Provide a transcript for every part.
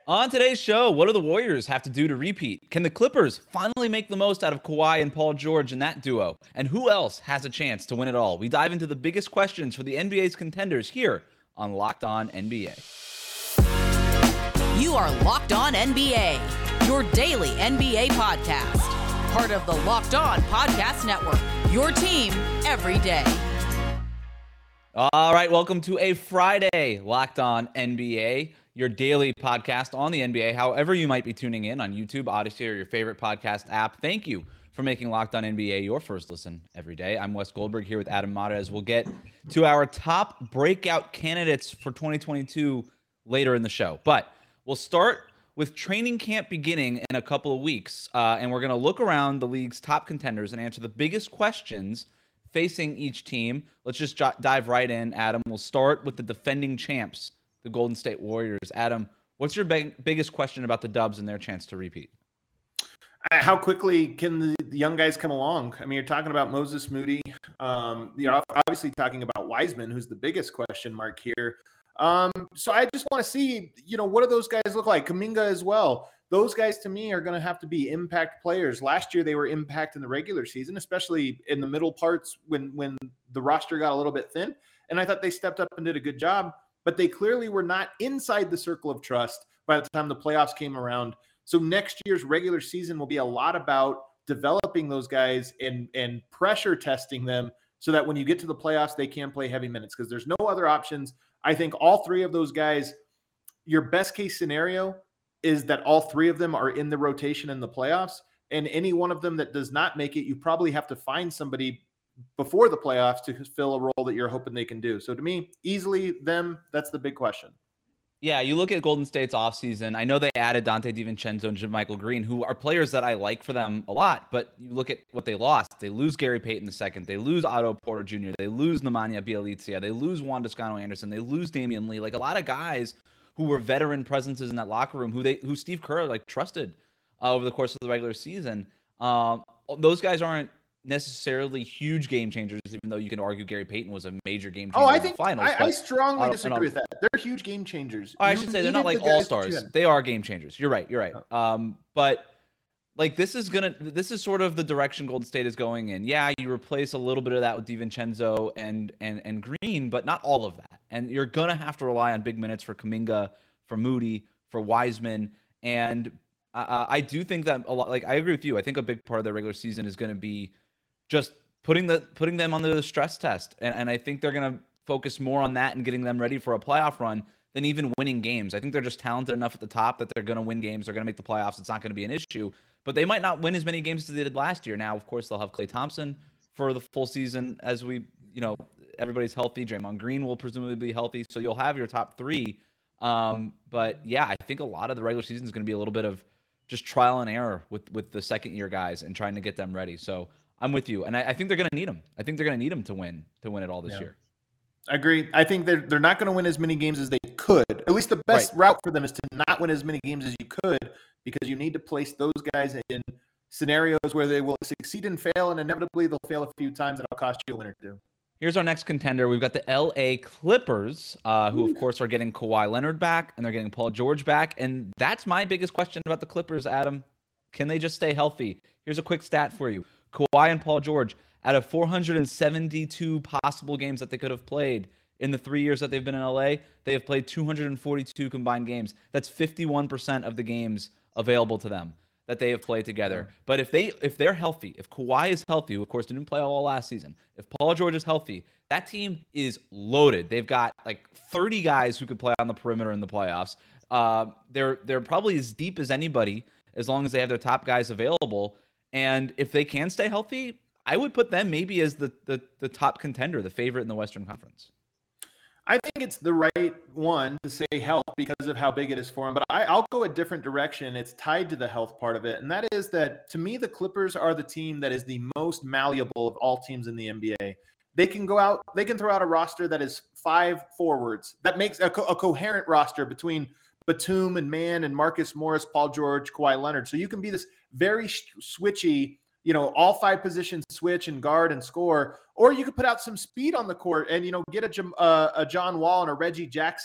On today's show, what do the Warriors have to do to repeat? Can the Clippers finally make the most out of Kawhi and Paul George in that duo? And who else has a chance to win it all? We dive into the biggest questions for the NBA's contenders here on Locked On NBA. You are Locked On NBA, your daily NBA podcast. Part of the Locked On Podcast Network, your team every day. All right, welcome to a Friday Locked On NBA, your daily podcast on the NBA, however you might be tuning in on YouTube, Odyssey, or your favorite podcast app. Thank you for making Locked On NBA your first listen every day. I'm Wes Goldberg here with Adam Mares. We'll get to our top breakout candidates for 2022 later in the show. But we'll start with training camp beginning in a couple of weeks, and we're going to look around the league's top contenders and answer the biggest questions facing each team. Let's just dive right in, Adam. We'll start with the defending champs, the Golden State Warriors. Adam, what's your biggest question about the Dubs and their chance to repeat? How quickly can the young guys come along? I mean, you're talking about Moses Moody. You're obviously talking about Wiseman, who's the biggest question mark here. So I just want to see, what do those guys look like? Kuminga as well. Those guys, to me, are going to have to be impact players. Last year, they were impact in the regular season, especially in the middle parts when the roster got a little bit thin. And I thought they stepped up and did a good job. But they clearly were not inside the circle of trust by the time the playoffs came around. So next year's regular season will be a lot about developing those guys and pressure testing them so that when you get to the playoffs, they can play heavy minutes because there's no other options. I think all three of those guys, your best case scenario is that all three of them are in the rotation in the playoffs. And any one of them that does not make it, you probably have to find somebody before the playoffs to fill a role that you're hoping they can do. So to me, easily them, that's the big question. Yeah, you look at Golden State's offseason. I know they added Dante DiVincenzo and JaMychal Green, who are players that I like for them a lot, but you look at what they lost. They lose Gary Payton II. They lose Otto Porter Jr. They lose Nemanja Bjelica. They lose Juan Toscano-Anderson. They lose Damian Lee. Like a lot of guys who were veteran presences in that locker room who Steve Kerr trusted over the course of the regular season. Those guys aren't necessarily huge game changers, even though you can argue Gary Payton was a major game changer I in think the finals. I strongly disagree with that. They're huge game changers. I should say they're not like all-stars. They are game changers. You're right. But like this is sort of the direction Golden State is going in. Yeah, you replace a little bit of that with DiVincenzo and Green, but not all of that. And you're gonna have to rely on big minutes for Kuminga, for Moody, for Wiseman, and I do think that a lot. Like I agree with you. I think a big part of the regular season is going to be just putting them under the stress test. And I think they're going to focus more on that and getting them ready for a playoff run than even winning games. I think they're just talented enough at the top that they're going to win games. They're going to make the playoffs. It's not going to be an issue. But they might not win as many games as they did last year. Now, of course, they'll have Klay Thompson for the full season as everybody's healthy. Draymond Green will presumably be healthy. So you'll have your top three. But yeah, I think a lot of the regular season is going to be a little bit of just trial and error with the second-year guys and trying to get them ready. So I'm with you, and I think they're going to need them. I think they're going to need them to win it all this year. I agree. I think they're not going to win as many games as they could. At least the best route for them is to not win as many games as you could, because you need to place those guys in scenarios where they will succeed and fail, and inevitably they'll fail a few times, and it'll cost you a win or two. Here's our next contender. We've got the LA Clippers, who, of course, are getting Kawhi Leonard back, and they're getting Paul George back. And that's my biggest question about the Clippers, Adam. Can they just stay healthy? Here's a quick stat for you. Kawhi and Paul George, out of 472 possible games that they could have played in the 3 years that they've been in LA, they have played 242 combined games. That's 51% of the games available to them that they have played together. But if they're healthy, if Kawhi is healthy, who of course didn't play all last season, if Paul George is healthy, that team is loaded. They've got like 30 guys who could play on the perimeter in the playoffs. They're probably as deep as anybody as long as they have their top guys available. And if they can stay healthy, I would put them maybe as the top contender, the favorite in the Western Conference. I think it's the right one to say health because of how big it is for him. But I'll go a different direction. It's tied to the health part of it. And that is that, to me, the Clippers are the team that is the most malleable of all teams in the NBA. They can go out, they can throw out a roster that is 5 forwards. That makes a coherent roster between Batum and Mann and Marcus Morris, Paul George, Kawhi Leonard. So you can be this very switchy, all 5 positions switch and guard and score, or you could put out some speed on the court and, get a John Wall and a Reggie Jackson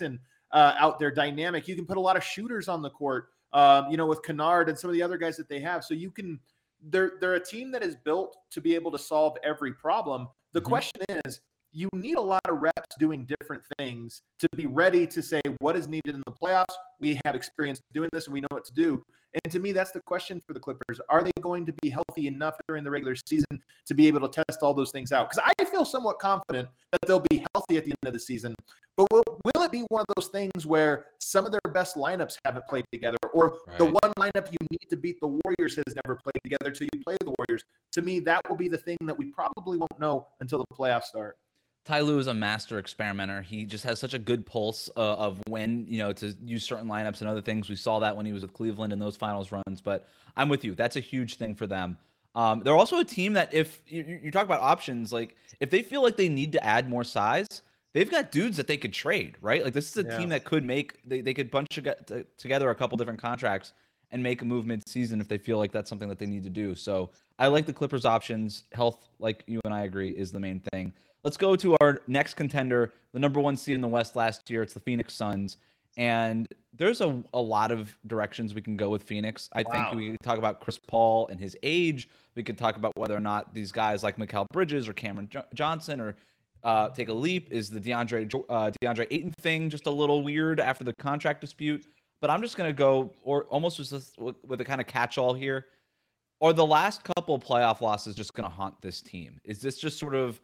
out there, dynamic. You can put a lot of shooters on the court, with Kennard and some of the other guys that they have. So they're a team that is built to be able to solve every problem. The question is, you need a lot of reps doing different things to be ready to say what is needed in the playoffs. We have experience doing this and we know what to do. And to me, that's the question for the Clippers. Are they going to be healthy enough during the regular season to be able to test all those things out? Because I feel somewhat confident that they'll be healthy at the end of the season. But will it be one of those things where some of their best lineups haven't played together, or the one lineup you need to beat the Warriors has never played together till you play the Warriors? To me, that will be the thing that we probably won't know until the playoffs start. Ty Lue is a master experimenter. He just has such a good pulse of when, to use certain lineups and other things. We saw that when he was with Cleveland in those finals runs, but I'm with you. That's a huge thing for them. They're also a team that if you talk about options, like if they feel like they need to add more size, they've got dudes that they could trade, right? Like this is a team that could they could bunch together a couple different contracts and make a move mid-season if they feel like that's something that they need to do. So I like the Clippers' options. Health, like you and I agree, is the main thing. Let's go to our next contender, the number 1 seed in the West last year. It's the Phoenix Suns. And there's a lot of directions we can go with Phoenix. I think we could talk about Chris Paul and his age. We could talk about whether or not these guys like Mikal Bridges or Cameron Johnson or take a leap. Is the DeAndre Ayton thing just a little weird after the contract dispute? But I'm just going to go almost with a kind of catch-all here. Are the last couple of playoff losses just going to haunt this team? Is this just sort of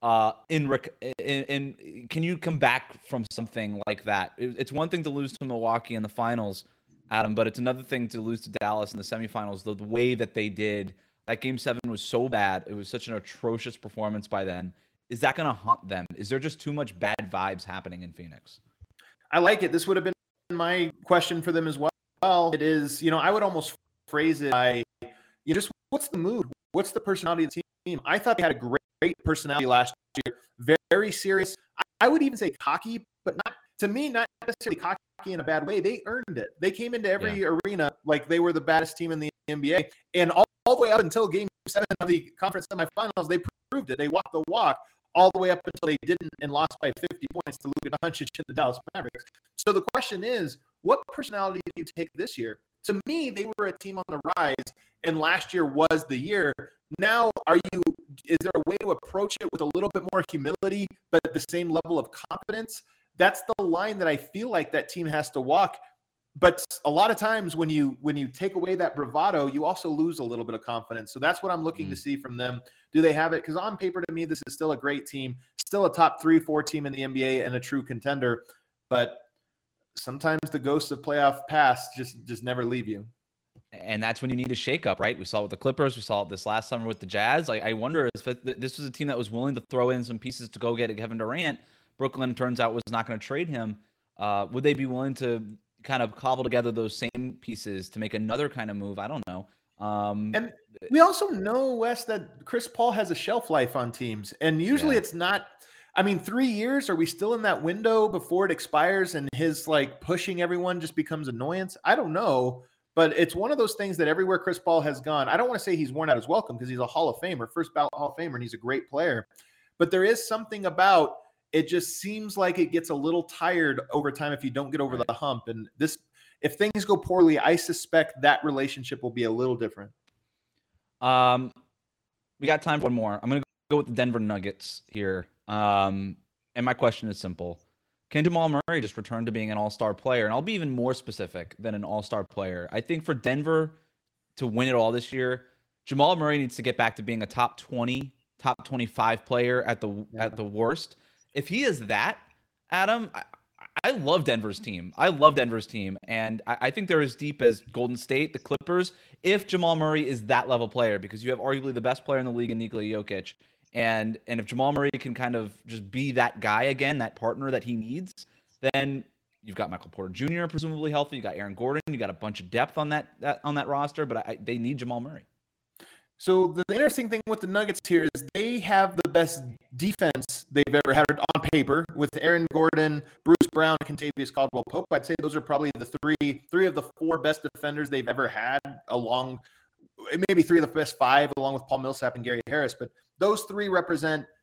can you come back from something like that? It's one thing to lose to Milwaukee in the finals, Adam, but it's another thing to lose to Dallas in the semifinals. The way that they did, that Game 7 was so bad. It was such an atrocious performance by then. Is that going to haunt them? Is there just too much bad vibes happening in Phoenix? I like it. This would have been my question for them as well. It is, I would almost phrase it by, just what's the mood? What's the personality of the team? I thought they had a great personality last year. Very serious. I would even say cocky, but not necessarily cocky in a bad way. They earned it. They came into every arena like they were the baddest team in the NBA. And all the way up until Game 7 of the conference semifinals, they proved it. They walked the walk all the way up until they didn't and lost by 50 points to Luka Doncic and the Dallas Mavericks. So the question is, what personality do you take this year? To me, they were a team on the rise, and last year was the year. Now, is there a way to approach it with a little bit more humility, but at the same level of confidence? That's the line that I feel like that team has to walk. But a lot of times when you take away that bravado, you also lose a little bit of confidence. So that's what I'm looking to see from them. Do they have it? Because on paper, to me, this is still a great team, still a top 3-4 team in the NBA and a true contender. But sometimes the ghosts of playoff past just never leave you. And that's when you need a shakeup, right? We saw it with the Clippers. We saw it this last summer with the Jazz. I wonder if this was a team that was willing to throw in some pieces to go get Kevin Durant. Brooklyn, turns out, was not going to trade him. Would they be willing to kind of cobble together those same pieces to make another kind of move? I don't know. And we also know, Wes, that Chris Paul has a shelf life on teams. And usually it's not – 3 years, are we still in that window before it expires and his, pushing everyone just becomes annoyance? I don't know. But it's one of those things that everywhere Chris Paul has gone, I don't want to say he's worn out his welcome because he's a Hall of Famer, first ballot Hall of Famer, and he's a great player. But there is something about it just seems like it gets a little tired over time if you don't get over the hump. And if things go poorly, I suspect that relationship will be a little different. We got time for one more. I'm going to go with the Denver Nuggets here. And my question is simple. Can Jamal Murray just return to being an all-star player? And I'll be even more specific than an all-star player. I think for Denver to win it all this year, Jamal Murray needs to get back to being a top 20, top 25 player at the worst. If he is that, Adam, I love Denver's team. And I think they're as deep as Golden State, the Clippers, if Jamal Murray is that level player, because you have arguably the best player in the league in Nikola Jokic. And if Jamal Murray can kind of just be that guy again, that partner that he needs, then you've got Michael Porter Jr. presumably healthy. You got Aaron Gordon. You got a bunch of depth on that roster, but they need Jamal Murray. So the interesting thing with the Nuggets here is they have the best defense they've ever had on paper with Aaron Gordon, Bruce Brown, Kentavious Caldwell-Pope. I'd say those are probably the three of the four best defenders they've ever had, along maybe three of the best five, along with Paul Millsap and Gary Harris. But those three represent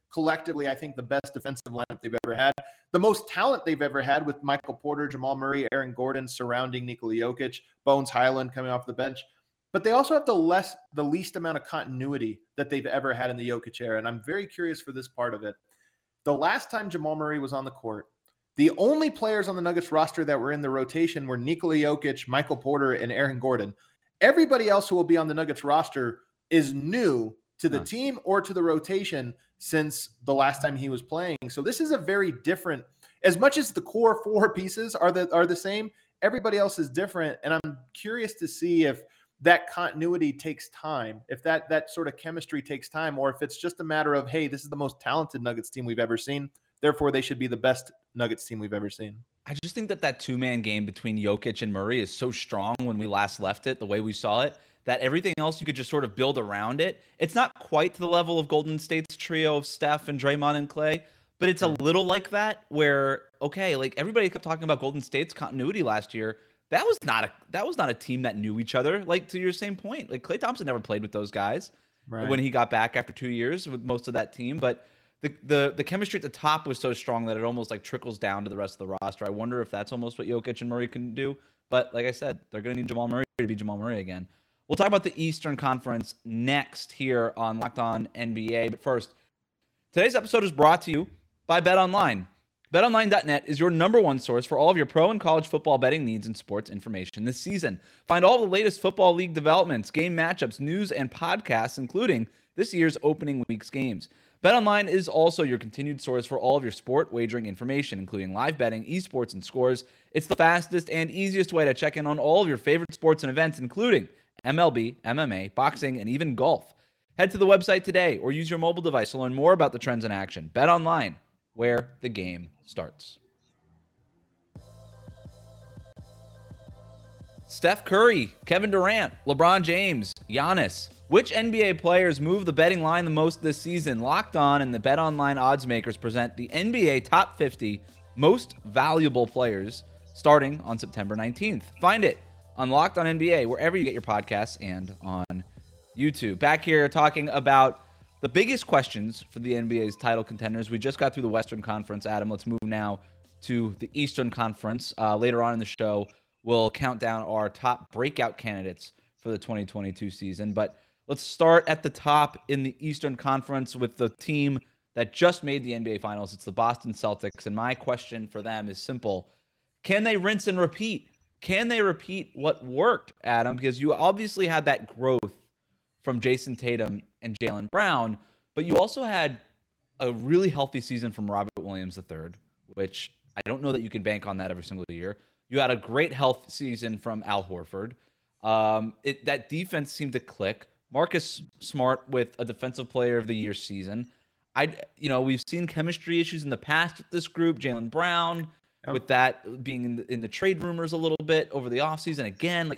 collectively, I think, the best defensive lineup they've ever had. The most talent they've ever had with Michael Porter, Jamal Murray, Aaron Gordon surrounding Nikola Jokic, Bones Highland coming off the bench. But they also have the least amount of continuity that they've ever had in the Jokic era. And I'm very curious for this part of it. The last time Jamal Murray was on the court, the only players on the Nuggets roster that were in the rotation were Nikola Jokic, Michael Porter, and Aaron Gordon. Everybody else who will be on the Nuggets roster is new to the team or to the rotation since the last time he was playing. So this is a very different, as much as the core four pieces are the same, everybody else is different. And I'm curious to see if that continuity takes time, if that sort of chemistry takes time, or if it's just a matter of, hey, this is the most talented Nuggets team we've ever seen, therefore they should be the best Nuggets team we've ever seen. I just think that two-man game between Jokic and Murray is so strong when we last left it, the way we saw it, that everything else you could just sort of build around it. It's not quite to the level of Golden State's trio of Steph and Draymond and Klay, but it's a little like that where, okay, like everybody kept talking about Golden State's continuity last year. That was not a team that knew each other. Like, to your same point, like Klay Thompson never played with those guys when he got back after 2 years with most of that team. But the chemistry at the top was so strong that it almost like trickles down to the rest of the roster. I wonder if that's almost what Jokic and Murray can do. But like I said, they're going to need Jamal Murray to be Jamal Murray again. We'll talk about the Eastern Conference next here on Locked On NBA. But first, today's episode is brought to you by BetOnline. BetOnline.net is your number one source for all of your pro and college football betting needs and sports information this season. Find all the latest football league developments, game matchups, news, and podcasts, including this year's opening week's games. BetOnline is also your continued source for all of your sport wagering information, including live betting, esports, and scores. It's the fastest and easiest way to check in on all of your favorite sports and events, including MLB, MMA, boxing, and even golf. Head to the website today or use your mobile device to learn more about the trends in action. BetOnline, where the game starts. Steph Curry, Kevin Durant, LeBron James, Giannis. Which NBA players move the betting line the most this season? Locked On and the BetOnline odds makers present the NBA Top 50 Most Valuable Players starting on September 19th. Find it on Locked On NBA, wherever you get your podcasts, and on YouTube. Back here talking about the biggest questions for the NBA's title contenders. We just got through the Western Conference, Adam. Let's move now to the Eastern Conference. Later on in the show, we'll count down our top breakout candidates for the 2022 season. But let's start at the top in the Eastern Conference with the team that just made the NBA Finals. It's the Boston Celtics. And my question for them is simple. Can they rinse and repeat? Can they repeat what worked, Adam? Because you obviously had that growth from Jason Tatum and Jaylen Brown, but you also had a really healthy season from Robert Williams III, which I don't know that you can bank on that every single year. You had a great health season from Al Horford. That defense seemed to click. Marcus Smart with a Defensive Player of the Year season. We've seen chemistry issues in the past with this group. Jaylen Brown, with that being in the trade rumors a little bit over the offseason. Again,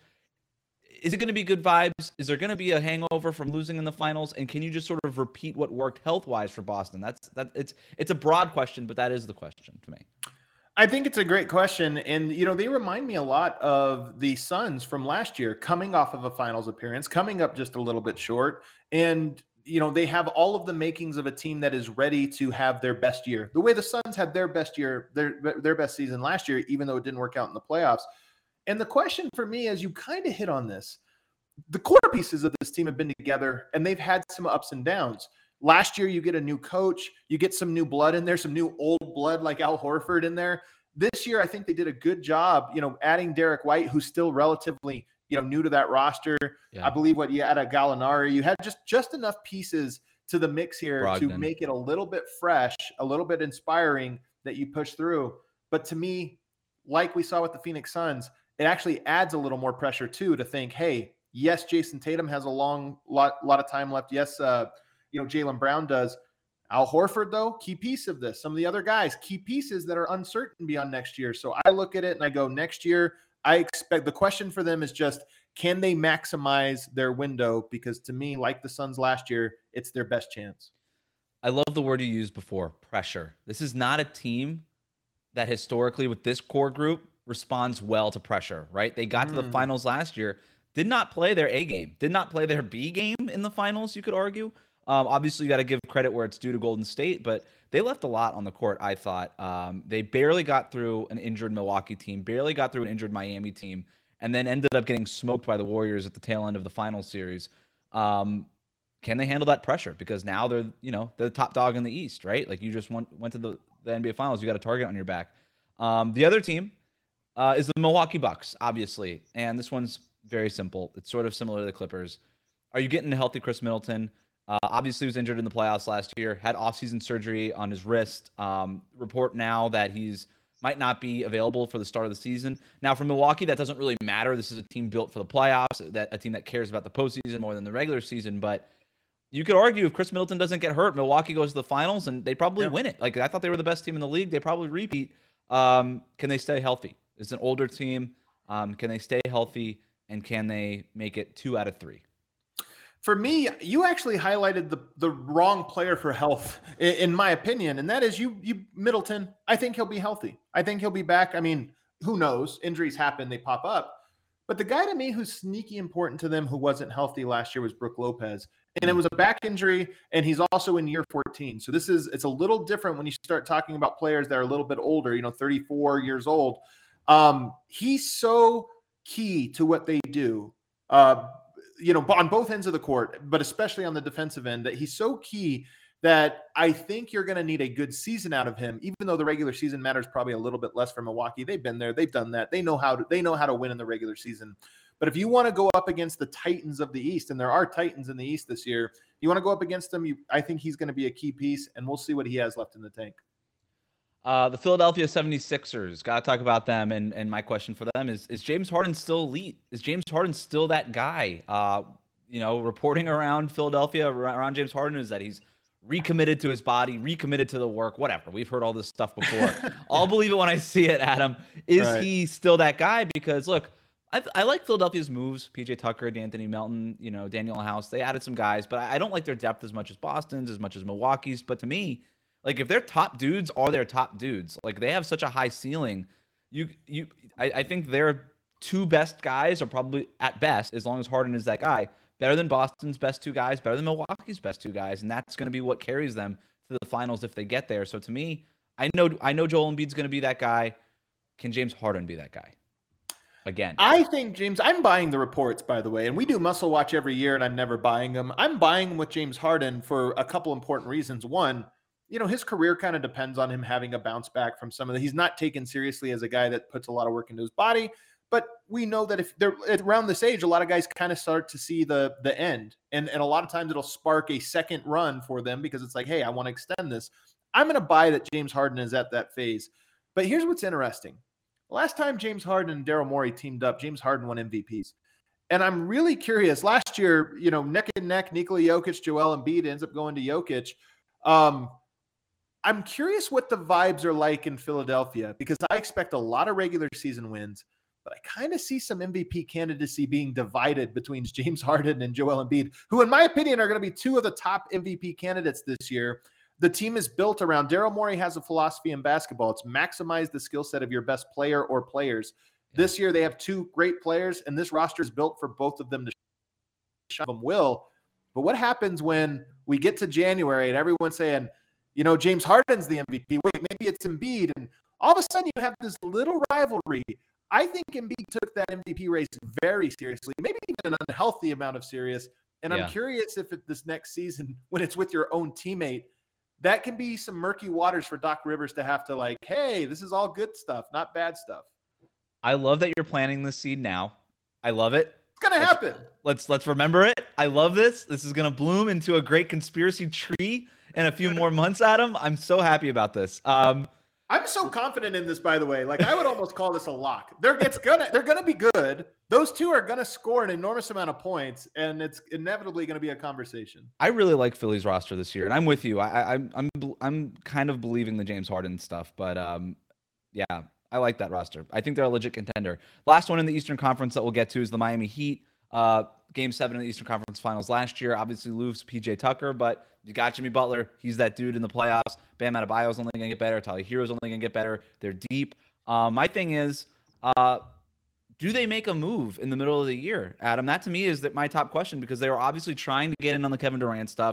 is it going to be good vibes? Is there going to be a hangover from losing in the finals? And can you just sort of repeat what worked health-wise for Boston? It's a broad question, but that is the question to me. I think it's a great question. And, they remind me a lot of the Suns from last year, coming off of a finals appearance, coming up just a little bit short. And, they have all of the makings of a team that is ready to have their best year. The way the Suns had their best year, their best season last year, even though it didn't work out in the playoffs. And the question for me, as you kind of hit on this, the core pieces of this team have been together and they've had some ups and downs. Last year, you get a new coach, you get some new blood in there, some new old blood like Al Horford in there. This year, I think they did a good job, adding Derek White, who's still relatively, new to that roster. Yeah. I believe you had a Gallinari. You had just enough pieces to the mix here to make it a little bit fresh, a little bit inspiring that you push through. But to me, like we saw with the Phoenix Suns, it actually adds a little more pressure too to think, hey, yes, Jason Tatum has a lot of time left. Yes, Jaylen Brown does. Al Horford, though, key piece of this. Some of the other guys, key pieces that are uncertain beyond next year. So I look at it and I go, next year, I expect the question for them is just, can they maximize their window? Because to me, like the Suns last year, it's their best chance. I love the word you used before, pressure. This is not a team that historically with this core group responds well to pressure, right? They got to the finals last year, did not play their A game, did not play their B game in the finals, you could argue. Obviously, you got to give credit where it's due to Golden State, but they left a lot on the court, I thought. They barely got through an injured Milwaukee team, barely got through an injured Miami team, and then ended up getting smoked by the Warriors at the tail end of the final series. Can they handle that pressure? Because now they're the top dog in the East, right? Like, you just went to the NBA Finals. You got a target on your back. The other team is the Milwaukee Bucks, obviously. And this one's very simple. It's sort of similar to the Clippers. Are you getting a healthy Chris Middleton? Obviously, he was injured in the playoffs last year, had offseason surgery on his wrist. Report now that he's might not be available for the start of the season. Now, for Milwaukee, that doesn't really matter. This is a team built for the playoffs, a team that cares about the postseason more than the regular season. But you could argue if Chris Middleton doesn't get hurt, Milwaukee goes to the finals, and they probably win it. Like, I thought they were the best team in the league. They probably repeat. Can they stay healthy? It's an older team. Can they stay healthy, and can they make it 2 out of 3? For me, you actually highlighted the wrong player for health, in my opinion, and that is you Middleton. I think he'll be healthy. I think he'll be back. I mean, who knows? Injuries happen; they pop up. But the guy to me who's sneaky important to them, who wasn't healthy last year, was Brook Lopez, and it was a back injury, and he's also in year 14. So it's a little different when you start talking about players that are a little bit older, 34 years old. He's so key to what they do. On both ends of the court, but especially on the defensive end, that he's so key that I think you're going to need a good season out of him, even though the regular season matters probably a little bit less for Milwaukee. They've been there. They've done that. They know how to win in the regular season. But if you want to go up against the Titans of the East, and there are Titans in the East this year, you want to go up against them, I think he's going to be a key piece, and we'll see what he has left in the tank. The Philadelphia 76ers, got to talk about them. And my question for them is James Harden still elite? Is James Harden still that guy? Reporting around Philadelphia, around James Harden, is that he's recommitted to his body, recommitted to the work, whatever. We've heard all this stuff before. I'll believe it when I see it, Adam. Is he still that guy? Because, look, I like Philadelphia's moves. PJ Tucker, D'Anthony Melton, Daniel House. They added some guys, but I don't like their depth as much as Boston's, as much as Milwaukee's. But to me, like, if their top dudes are their top dudes, like, they have such a high ceiling. I think their 2 best guys are probably, at best, as long as Harden is that guy, better than Boston's best 2 guys, better than Milwaukee's best 2 guys, and that's going to be what carries them to the finals if they get there. So to me, I know Joel Embiid's going to be that guy. Can James Harden be that guy? Again, I think I'm buying the reports, by the way, and we do Muscle Watch every year, and I'm never buying them. I'm buying them with James Harden for a couple important reasons. One, his career kind of depends on him having a bounce back from some of he's not taken seriously as a guy that puts a lot of work into his body, but we know that if they're around this age, a lot of guys kind of start to see the end. And a lot of times it'll spark a second run for them because it's like, hey, I want to extend this. I'm going to buy that James Harden is at that phase. But here's what's interesting. Last time James Harden and Daryl Morey teamed up, James Harden won MVPs. And I'm really curious. Last year, neck and neck, Nikola Jokic, Joel Embiid ends up going to Jokic. I'm curious what the vibes are like in Philadelphia, because I expect a lot of regular season wins, but I kind of see some MVP candidacy being divided between James Harden and Joel Embiid, who in my opinion are going to be 2 of the top MVP candidates this year. The team is built around, Daryl Morey has a philosophy in basketball. It's maximize the skill set of your best player or players. This year they have 2 great players, and this roster is built for both of them to shove them will. But what happens when we get to January and everyone's saying, James Harden's the MVP. Wait, maybe it's Embiid. And all of a sudden you have this little rivalry. I think Embiid took that MVP race very seriously, maybe even an unhealthy amount of serious. And I'm curious if this next season, when it's with your own teammate, that can be some murky waters for Doc Rivers to have to like, hey, this is all good stuff, not bad stuff. I love that you're planting this seed now. I love it. It's going to happen. Let's remember it. I love this. This is going to bloom into a great conspiracy tree in a few more months, Adam. I'm so happy about this. I'm so confident in this, by the way. Like, I would almost call this a lock. They're gonna be good. Those 2 are gonna score an enormous amount of points, and it's inevitably gonna be a conversation. I really like Philly's roster this year, and I'm with you. I'm kind of believing the James Harden stuff, but yeah, I like that roster. I think they're a legit contender. Last one in the Eastern Conference that we'll get to is the Miami Heat. Game 7 in the Eastern Conference Finals last year. Obviously, lose PJ Tucker, but you got Jimmy Butler. He's that dude in the playoffs. Bam Adebayo's only going to get better. Tyler Hero's only going to get better. They're deep. My thing is, do they make a move in the middle of the year, Adam? That to me is my top question, because they were obviously trying to get in on the Kevin Durant stuff.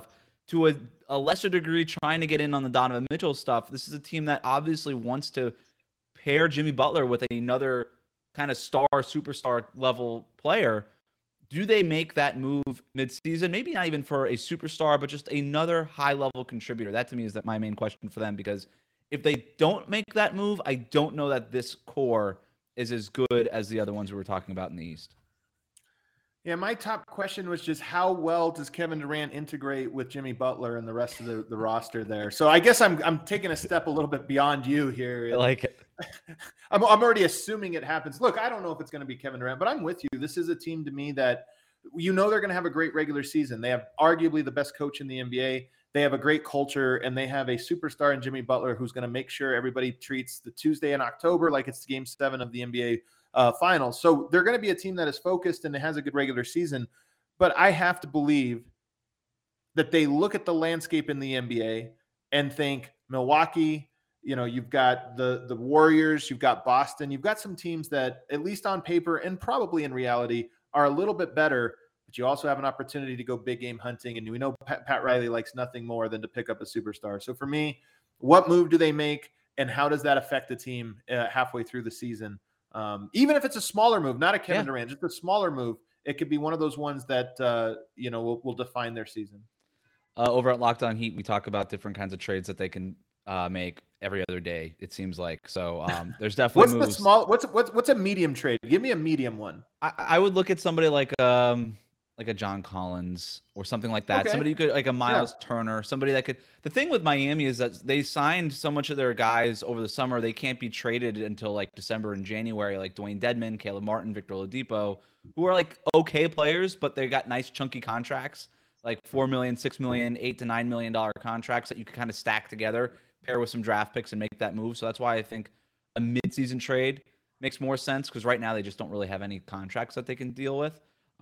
to a lesser degree trying to get in on the Donovan Mitchell stuff. This is a team that obviously wants to pair Jimmy Butler with another kind of superstar level player. Do they make that move midseason? Maybe not even for a superstar, but just another high-level contributor. That to me is my main question for them, because if they don't make that move, I don't know that this core is as good as the other ones we were talking about in the East. Yeah, my top question was just how well does Kevin Durant integrate with Jimmy Butler and the rest of the roster there? So I guess I'm taking a step a little bit beyond you here. I like it. I'm already assuming it happens. Look, I don't know if it's going to be Kevin Durant, but I'm with you. This is a team to me that they're going to have a great regular season. They have arguably the best coach in the NBA. They have a great culture, and they have a superstar in Jimmy Butler who's going to make sure everybody treats the Tuesday in October like it's Game 7 of the NBA finals. So they're going to be a team that is focused and it has a good regular season. But I have to believe that they look at the landscape in the NBA and think Milwaukee, you've got the Warriors, you've got Boston, you've got some teams that, at least on paper and probably in reality, are a little bit better, but you also have an opportunity to go big game hunting. And we know Pat Riley likes nothing more than to pick up a superstar. So for me, what move do they make, and how does that affect the team halfway through the season? Even if it's a smaller move, not a Kevin Durant, just a smaller move, it could be one of those ones that, will define their season. Over at Locked On Heat, we talk about different kinds of trades that they can make every other day, it seems like. So there's definitely moves. What's a medium trade? Give me a medium one. I would look at somebody like a John Collins or something like that. Okay. Somebody who could, like a Miles Turner, somebody that could. The thing with Miami is that they signed so much of their guys over the summer, they can't be traded until like December and January, like Dwayne Dedmon, Caleb Martin, Victor Oladipo, who are like okay players, but they got nice chunky contracts, like $4 million, $6 million, $8 to $9 million contracts that you can kind of stack together, pair with some draft picks and make that move. So that's why I think a midseason trade makes more sense, because right now they just don't really have any contracts that they can deal with.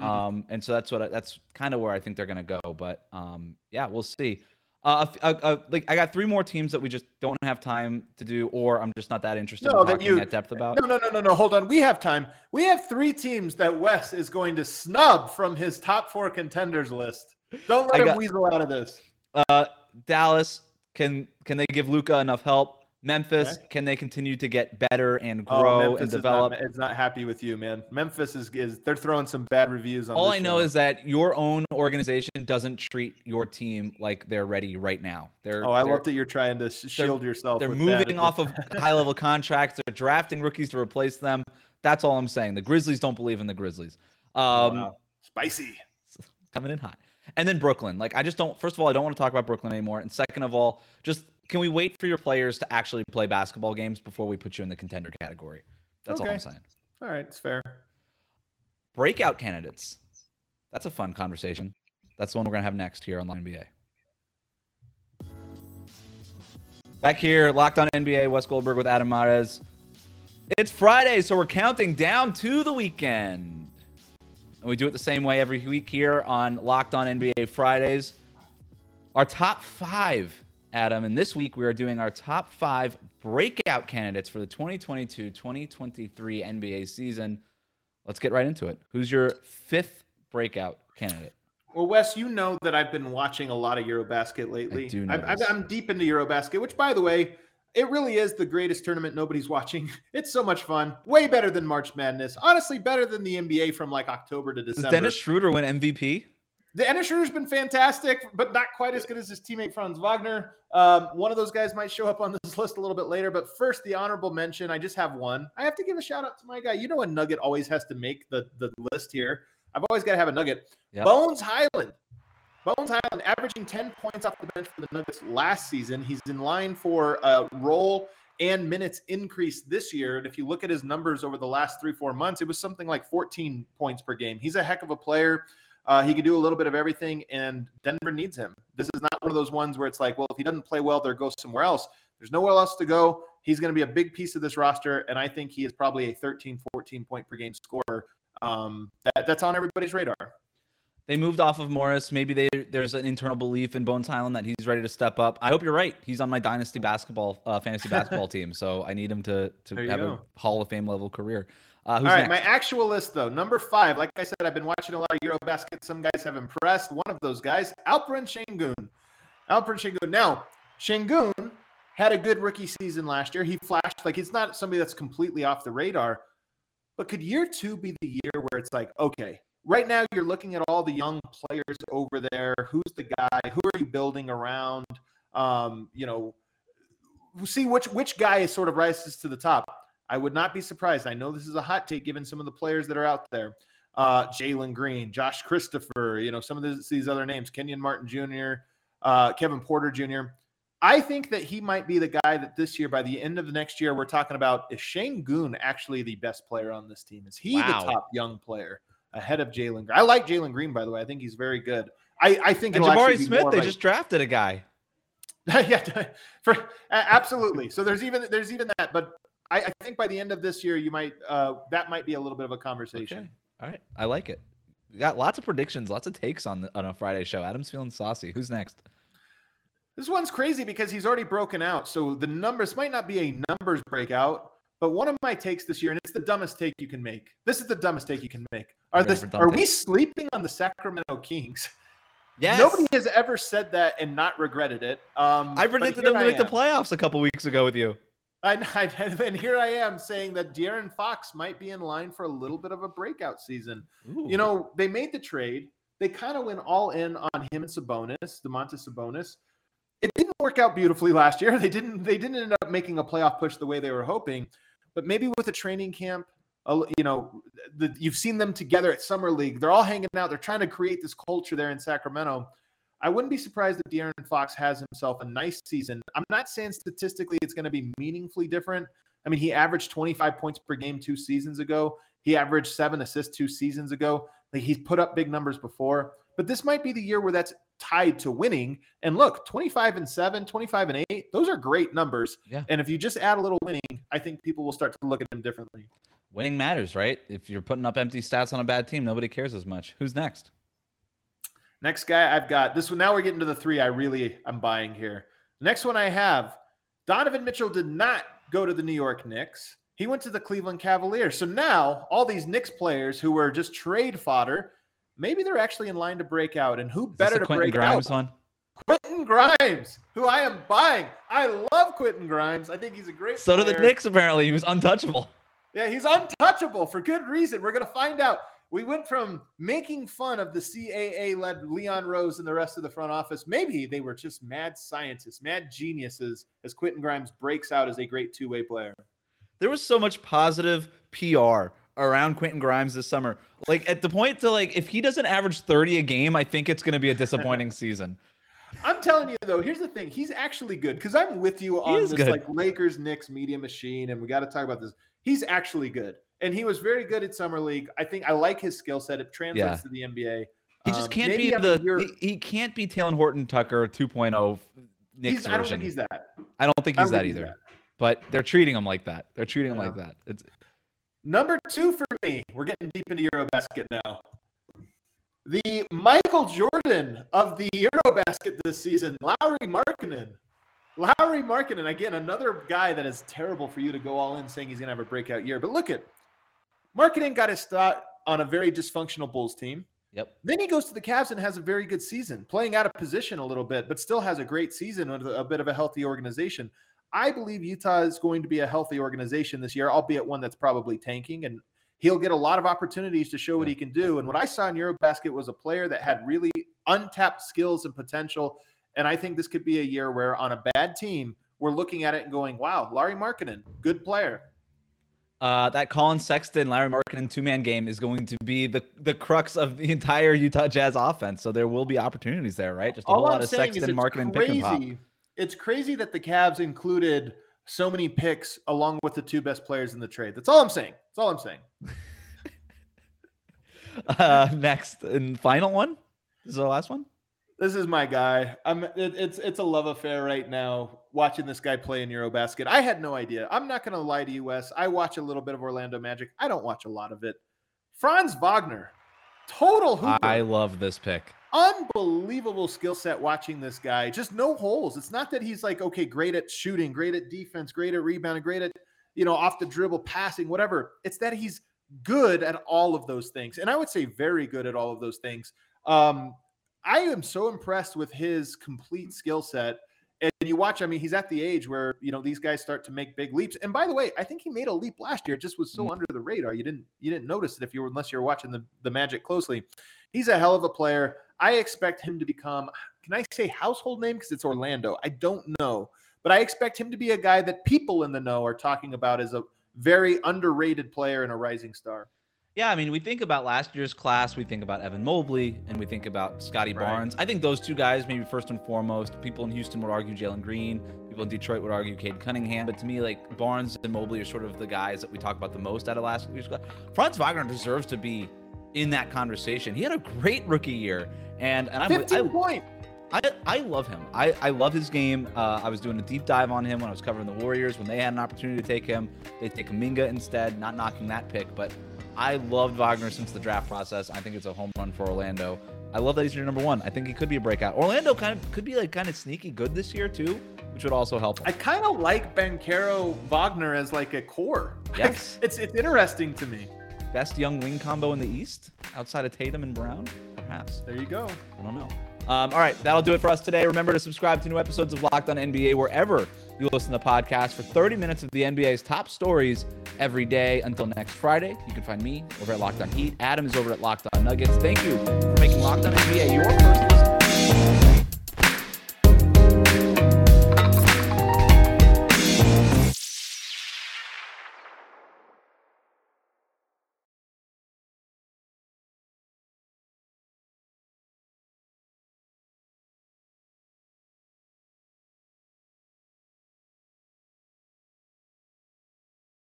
And so that's kind of where I think they're going to go. But yeah, we'll see. Like I got 3 more teams that we just don't have time to do, or I'm just not that interested in talking at depth about. No. Hold on. We have time. We have 3 teams that Wes is going to snub from his top 4 contenders list. Don't let him weasel out of this. Dallas, can they give Luka enough help? Memphis, can they continue to get better and grow and develop? It's not happy with you, man. Memphis is they're throwing some bad reviews on. All I know is that your own organization doesn't treat your team like they're ready right now. I love that you're trying to shield yourself. They're moving off of high-level contracts. They're drafting rookies to replace them. That's all I'm saying. The Grizzlies don't believe in the Grizzlies. Wow. Spicy. Coming in hot. And then Brooklyn. Like, I just don't. First of all, I don't want to talk about Brooklyn anymore. And second of all, just. Can we wait for your players to actually play basketball games before we put you in the contender category? That's all I'm saying. All right, it's fair. Breakout candidates. That's a fun conversation. That's the one we're going to have next here on Locked On NBA. Back here, Locked On NBA, Wes Goldberg with Adam Mares. It's Friday, so we're counting down to the weekend. And we do it the same way every week here on Locked On NBA Fridays. Our top 5, Adam, and this week we are doing our top 5 breakout candidates for the 2022-2023 NBA season. Let's get right into it. Who's your 5th breakout candidate? Well, Wes, you know that I've been watching a lot of Eurobasket lately. I do know I'm deep into Eurobasket, which, by the way, it really is the greatest tournament nobody's watching. It's so much fun. Way better than March Madness. Honestly, better than the NBA from like October to December. Does Dennis Schroeder win MVP? Dennis Schroeder's been fantastic, but not quite as good as his teammate Franz Wagner. One of those guys might show up on this list a little bit later, but first, the honorable mention. I just have one. I have to give a shout out to my guy. You know, a Nugget always has to make the list here. I've always got to have a Nugget. Yep. Bones Hyland, averaging 10 points off the bench for the Nuggets last season. He's in line for a role and minutes increase this year. And if you look at his numbers over the last 3-4 months, it was something like 14 points per game. He's a heck of a player. He can do a little bit of everything, and Denver needs him. This is not one of those ones where it's like, well, if he doesn't play well, there goes somewhere else. There's nowhere else to go. He's going to be a big piece of this roster, and I think he is probably a 13, 14 point per game scorer. That's on everybody's radar. They moved off of Morris. Maybe there's an internal belief in Bones Hyland that he's ready to step up. I hope you're right. He's on my dynasty basketball, fantasy basketball team, so I need him to have a Hall of Fame level career. All right, next? My actual list, though. Number 5, like I said, I've been watching a lot of Eurobasket. Some guys have impressed. One of those guys, Alperen Sengun. Alperen Sengun. Now, Sengun had a good rookie season last year. He flashed. Like, it's not somebody that's completely off the radar. But could year 2 be the year where it's like, okay, right now you're looking at all the young players over there. Who's the guy? Who are you building around? See which guy sort of rises to the top. I would not be surprised. I know this is a hot take given some of the players that are out there. Jalen Green, Josh Christopher, some of these other names, Kenyon Martin Jr., Kevin Porter Jr. I think that he might be the guy that this year, by the end of the next year, we're talking about, is Sengun actually the best player on this team? Is he the top young player ahead of Jalen Green? I like Jalen Green, by the way. I think he's very good. I think and Jabari Smith, they just drafted a guy. Yeah, absolutely. So there's even that, but I think by the end of this year, you might that might be a little bit of a conversation. Okay. All right, I like it. We got lots of predictions, lots of takes on a Friday show. Adam's feeling saucy. Who's next? This one's crazy because he's already broken out, so the numbers might not be a numbers breakout. But one of my takes this year, and it's the dumbest take you can make. This is the dumbest take you can make. Are we sleeping on the Sacramento Kings? Yes. Nobody has ever said that and not regretted it. I predicted them to make the playoffs a couple weeks ago with you. And here I am saying that De'Aaron Fox might be in line for a little bit of a breakout season. Ooh. They made the trade. They kind of went all in on him and Sabonis, Domantas Sabonis. It didn't work out beautifully last year. They didn't end up making a playoff push the way they were hoping. But maybe with a training camp, you've seen them together at Summer League. They're all hanging out. They're trying to create this culture there in Sacramento. I wouldn't be surprised if De'Aaron Fox has himself a nice season. I'm not saying statistically it's going to be meaningfully different. I mean, he averaged 25 points per game 2 seasons ago. He averaged 7 assists 2 seasons ago. Like, he's put up big numbers before. But this might be the year where that's tied to winning. And look, 25-7, 25-8, those are great numbers. Yeah. And if you just add a little winning, I think people will start to look at him differently. Winning matters, right? If you're putting up empty stats on a bad team, nobody cares as much. Who's next? Next guy I've got this one. Now we're getting to the 3 I'm buying here. The next one I have, Donovan Mitchell did not go to the New York Knicks. He went to the Cleveland Cavaliers. So now all these Knicks players who were just trade fodder, maybe they're actually in line to break out. And who better to break Grimes out? One? Quentin Grimes, who I am buying. I love Quentin Grimes. I think he's a great player. So do the Knicks, apparently. He was untouchable. Yeah, he's untouchable for good reason. We're going to find out. We went from making fun of the CAA-led Leon Rose and the rest of the front office. Maybe they were just mad scientists, mad geniuses, as Quentin Grimes breaks out as a great two-way player. There was so much positive PR around Quentin Grimes this summer. Like, at the point to, like, if he doesn't average 30 a game, I think it's going to be a disappointing season. I'm telling you, though, here's the thing. He's actually good, because I'm with you on this like Lakers-Knicks media machine, and we got to talk about this. He's actually good. And he was very good at Summer League. I think I like his skill set. It translates to the NBA. He just can't be he can't be Talen Horton-Tucker 2.0 Knicks version. I don't think he's that. I don't think he's that either. But they're treating him like that. They're treating him like that. It's number 2 for me. We're getting deep into Eurobasket now. The Michael Jordan of the Eurobasket this season, Lauri Markkanen. Lauri Markkanen, again, another guy that is terrible for you to go all in saying he's going to have a breakout year. But look at Markkanen got his start on a very dysfunctional Bulls team. Yep. Then he goes to the Cavs and has a very good season, playing out of position a little bit, but still has a great season with a bit of a healthy organization. I believe Utah is going to be a healthy organization this year, albeit one that's probably tanking, and he'll get a lot of opportunities to show what he can do. And what I saw in Eurobasket was a player that had really untapped skills and potential. And I think this could be a year where on a bad team, we're looking at it and going, wow, Lauri Markkanen, good player. That Colin Sexton, Lauri Markkanen two-man game is going to be the crux of the entire Utah Jazz offense. So there will be opportunities there, right? Just a whole lot of Sexton, Markkanen, pick and pop. It's crazy that the Cavs included so many picks along with the 2 best players in the trade. That's all I'm saying. That's all I'm saying. Next and final one. This is the last one. This is my guy. It's a love affair right now watching this guy play in Eurobasket. I had no idea. I'm not going to lie to you, Wes. I watch a little bit of Orlando Magic. I don't watch a lot of it. Franz Wagner, total hooper. I love this pick. Unbelievable skill set watching this guy. Just no holes. It's not that he's like, okay, great at shooting, great at defense, great at rebounding, great at, off the dribble, passing, whatever. It's that he's good at all of those things. And I would say very good at all of those things. I am so impressed with his complete skill set. And you watch, I mean, he's at the age where, these guys start to make big leaps. And by the way, I think he made a leap last year. It just was so under the radar. You didn't notice it unless you were watching the Magic closely. He's a hell of a player. I expect him to become, can I say household name? Because it's Orlando. I don't know. But I expect him to be a guy that people in the know are talking about as a very underrated player and a rising star. Yeah, I mean, we think about last year's class, we think about Evan Mobley, and we think about Scotty Barnes. I think those two guys, maybe first and foremost. People in Houston would argue Jalen Green. People in Detroit would argue Cade Cunningham. But to me, like, Barnes and Mobley are sort of the guys that we talk about the most out of last year's class. Franz Wagner deserves to be in that conversation. He had a great rookie year. And 15 points. I love him. I love his game. I was doing a deep dive on him when I was covering the Warriors. When they had an opportunity to take him, they take Kuminga instead, not knocking that pick. But I loved Wagner since the draft process. I think it's a home run for Orlando. I love that he's your number one. I think he could be a breakout. Orlando could be kind of sneaky good this year too, which would also help him. I kind of like Banchero Wagner as like a core. Yes. It's interesting to me. Best young wing combo in the East outside of Tatum and Brown, perhaps. There you go. I don't know. All right, that'll do it for us today. Remember to subscribe to new episodes of Locked On NBA wherever you listen to the podcast for 30 minutes of the NBA's top stories every day. Until next Friday, you can find me over at Locked On Heat. Adam is over at Locked On Nuggets. Thank you for making Locked On NBA your first